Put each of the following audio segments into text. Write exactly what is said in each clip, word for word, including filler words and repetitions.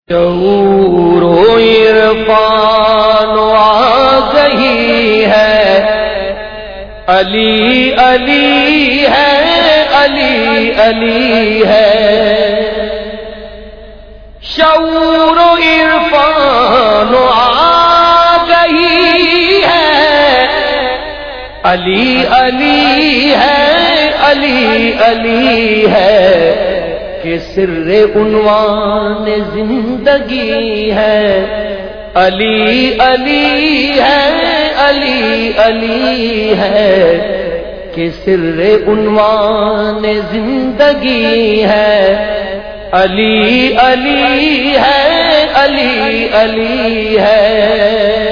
شعور و عرفان آ گئی ہے، علی علی ہے، علی علی ہے۔ شعور و عرفان آ گئی ہے، علی علی ہے، علی علی ہے، کہ سر عنوان زندگی ہے، علی علی ہے، علی علی ہے، کہ سر عنوان زندگی ہے، علی علی ہے، علی علی ہے۔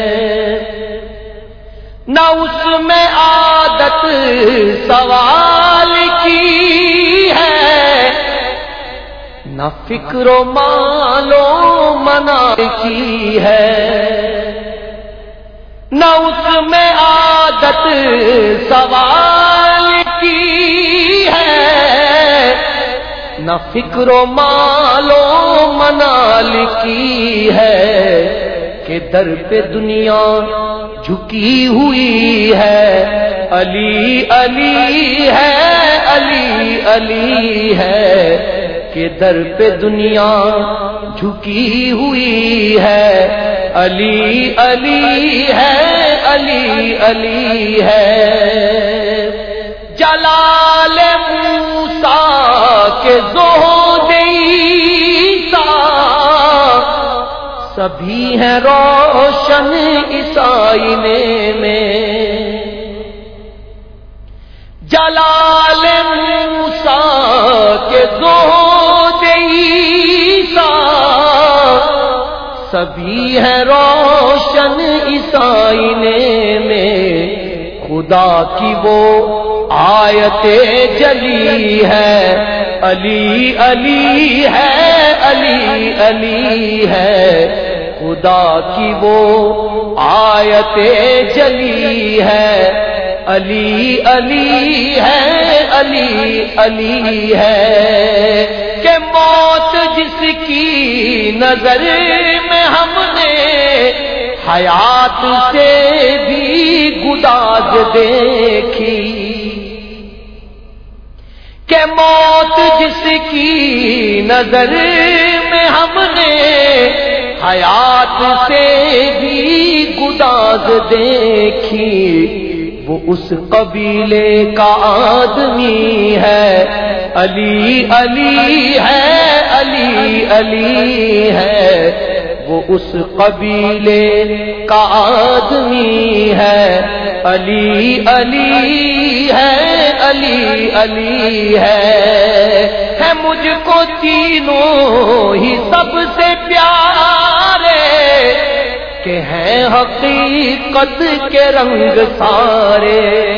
نہ اس میں عادت سوال کی ہے، نہ فکر و مال و منال کی ہے، نہ اس میں عادت سوال کی ہے، نہ فکر و مال و منال کی ہے، کہ در پہ دنیا جھکی ہوئی ہے، علی علی ہے، علی علی ہے، کہ در پہ دنیا جھکی ہوئی ہے، علی علی ہے، علی علی ہے۔ جلال موسیٰ کے زہد عیسیٰ سبھی ہیں روشن اس آئینے میں، جلال موسیٰ کے زہد عیسیٰ سبھی ہیں روشن اس آئینے میں، خدا کی وہ آیت جلی ہے، علی علی ہے، علی علی ہے، خدا کی وہ آیت جلی ہے، علی علی ہے، علی علی ہے، کہ موت جس کی نظر میں ہم نے حیات سے بھی گداز دیکھی، کہ موت جس کی نظر میں ہم نے حیات سے بھی گداز دیکھی، وہ اس قبیلے کا آدمی ہے، علی علی ہے، علی علی ہے، وہ اس قبیلے کا آدمی ہے، علی علی ہے، علی علی ہے، ہے مجھ کو تینوں ہی سب سے پیارے، کہ ہیں حقیقت کے رنگ سارے،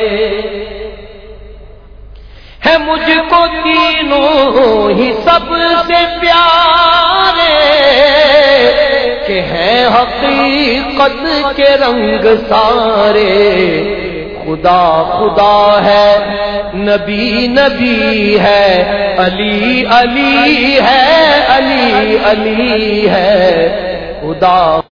ہے مجھ کو تینوں ہی سب سے پیارے، کہ ہیں حقیقت کے رنگ سارے، خدا خدا ہے، نبی نبی ہے، علی علی ہے، علی علی ہے، خدا